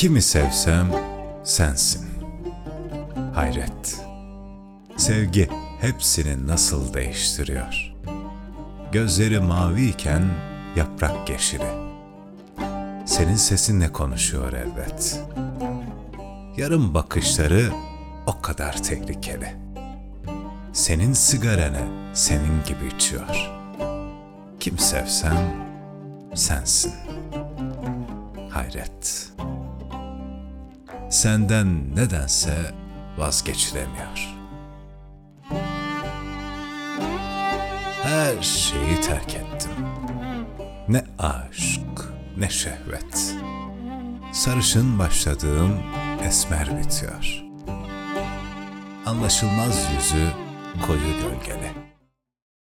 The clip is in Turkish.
Kimi sevsem sensin. Hayret. Sevgi hepsini nasıl değiştiriyor. Gözleri maviyken yaprak yeşili. Senin sesinle konuşuyor elbet. Yarım bakışları o kadar tehlikeli. Senin sigaranı senin gibi içiyor. Kim sevsem sensin. Hayret. Senden nedense vazgeçilemiyor. Her şeyi terk ettim. Ne aşk, ne şehvet. Sarışın başladığım esmer bitiyor. Anlaşılmaz yüzü koyu gölgeli.